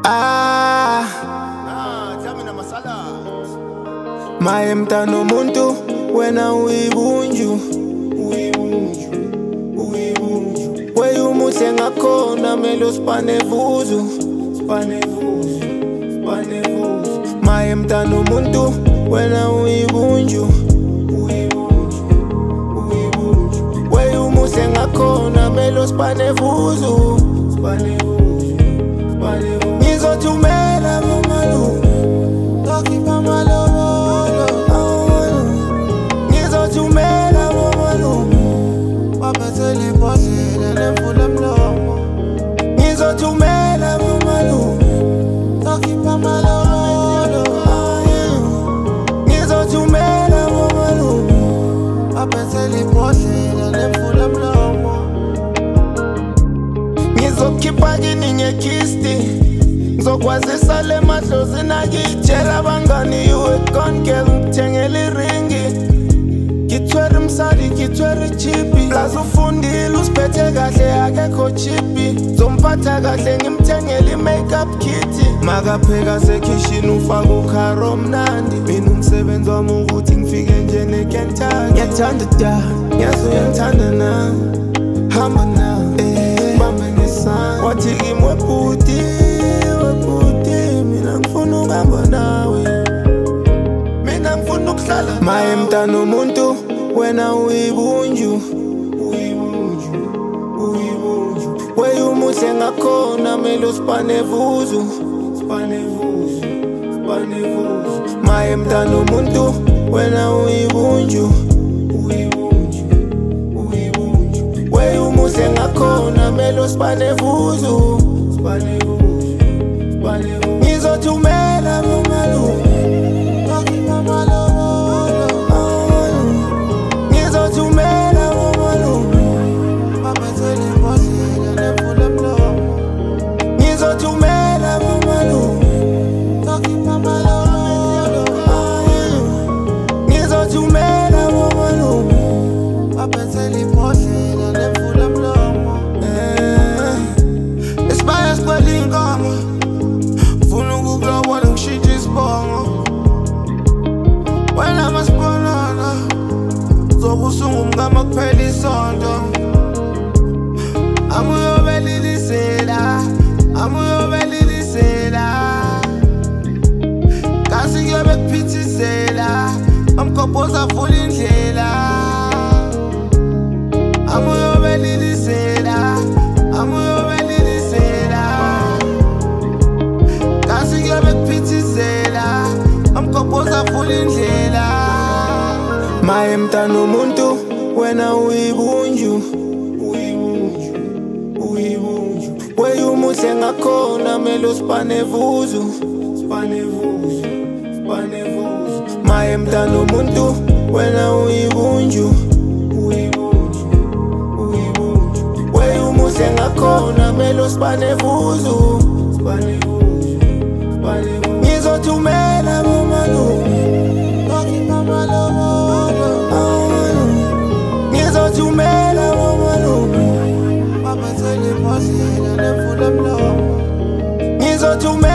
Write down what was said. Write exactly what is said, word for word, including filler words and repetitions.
Ah, maye mntana umuntu wena uyibunju, wey umuhle ngakhona mele usipane vuzu, maye mntana umuntu wena uyibunju, wey umuhle ngakhona mele usipane vuzu. Ngizothumela bomalume bakhipha amalobolo, ngizothumela bomalume baphethele ibhodlela nemvula emlomo. Ngizothumela bomalume bakhipha amalobolo, ngizothumela bomalume baphethele ibhodlela nemvula emlomo. Ngizokhipha kini ngekhisti, ngizokwazisa le madlozi nakitshela abangani you a gone girl, ngikuthengela iringi, ngithwere umsali ngithwere ichipi. Plaza ufundile usiphethe kahle akekho chipi, zomphatha kahle ngimthengela i-makeup kit. Makapheka sekhishini ufaka ukharo mnandi, mina umsebenzi wami ukuthi ngifike nje neKentucky. Ngiyathanda da, ngiyazi uyangithanda na, hamba na bambe ngesandla. Wathi kimi webhuti, webhuti, mina ngifuna ukuhamba nawe, mina ngifuna ukuhlala. Maye mntana umuntu wena uyibunju, wey umuhle ngakhona mele usipane vuzu. Maye mntana umuntu wena uyibunju, wey umuhle ngakhona mele usipane vuzu. Ngizothumela bomalume bakhipha amalobolo, ngizothumela bomalume baphethele ibhodlela nemvula emlomo. Ngizothumela bomalume bakhipha amalobolo, ngizothumela bomalume baphethele ibhodlela nemvula emlomo. Isibaya sikwela inkomo, ngifuna ukukulobola ngishintshe isibongo. Wena masibonana zobe usungumngama kuphela isonto. Amuyobelilisela, amuyobelilisela, kasi kuyobe kuphithisela, amkhophoza vula indlela. Amuyobelilisela, amuyobelilisela, kasi kuyobe kuphithisela, amkhophoza vula indlela. Maye mntana umuntu wena uyibunju, wey umuhle ngakhona mele usipane vuzu. Maye mntana umuntu wena uyibunju, wey umuhle ngakhona mele usipane vuzu. Ngizothumela bomalume bakhipha amalobolo, ngizothumela bomalume baphethele ibhodlela nemvula emlomo. Ngizothumela